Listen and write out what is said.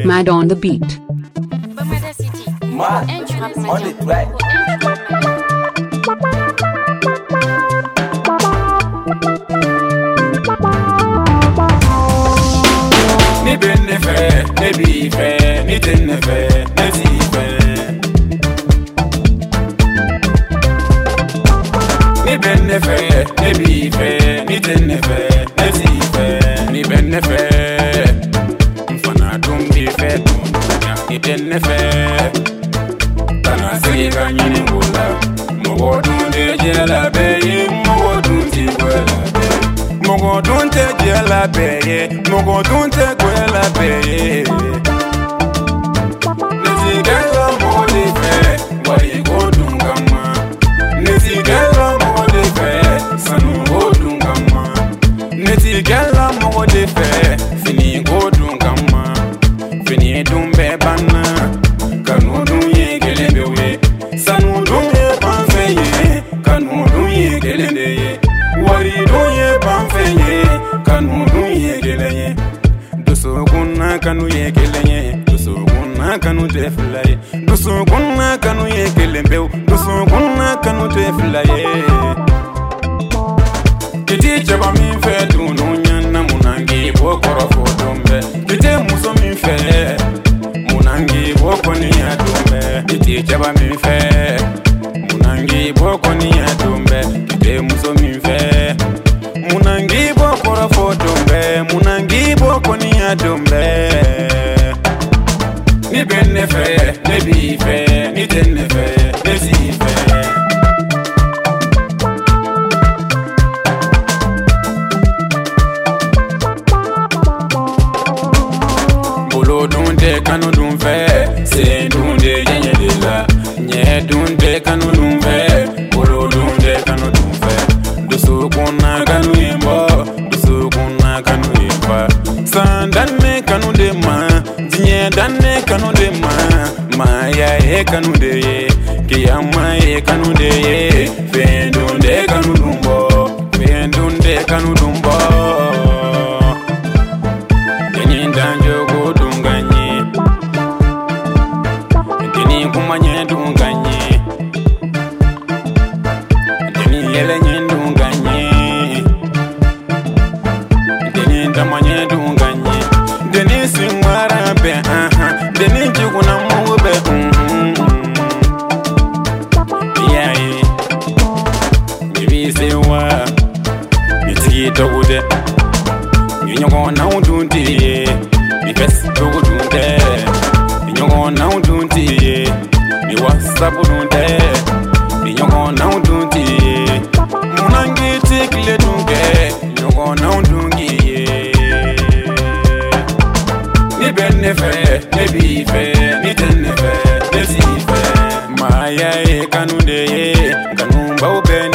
Mad on the beat. Mad on the track. Ni benne fe, ni bi fe, ni tenne fe, ni si fe. Ni benne fe, ni bi fe, ni tenne fe, ni si fe. Ni benne fe, mfana dumbi fe dunya. Ni benne fe, tana siga nyini ngula. Mogo dunde jela beye, mogo dunti gwela beye. Mogo dunte jela beye, mogo dunte gwela beye. Nisi gela mode fe, wari go dungama. Nisi gela mode fe, sanu go dungama. Nisi gela mode fe, fini go dungama. Fini dumbe bana, kanu dunye gelembe we. Sanu dunye banfeye, kanu dunye gelende ye. Wari dunye banfeye, kanu dunye geleye. Dusuguna kanu ye geleye, dusuguna kanu deflaye. Dusuguna kanu ye gelembe, dusuguna kanu deflaye. Kiti chaba min fe dunu nyana munangi bokoro fotombe. Kiti muso min fe munangi bokoni adombe. Kiti chaba min fe munangi bokoni adombe. Kiti muso min fe munangi bokoro fotombe. Munangi bokoni adombe. Ni benne fe, ni bi fe, ni tenne fe, ni si fe. Dunde kanu dun fe, se dunde yenye de la. Nye dunde kanu dun fe, bolo dunde kanu dun fe. Dusu kuna kanu yembo, dusu kuna kanu yemba. San danne kanu de ma, zinye danne kanu de ma. Maya e kanu de ye, kiyama e kanu de ye. Fe dunde kanu dumbo, fe dunde kanu dumbo. Yenye danjo go dunganye. Kumanye dunganye, deni yele nyendunganye, deni damanye dunganye, deni simwara be deni jiguna muwe yayi, bibi sewa, niti dogude, nyongo na udunti, bibes dogudunde, nyongo na udunti. Ni WhatsApp dunde, ni nyongo na udungi. Munangi tikle dunge, nyongo na udungi. Ni benne fe, ni bi fe, ni tenne fe, ni si fe. Maya e kanu de ye, kanu mba ube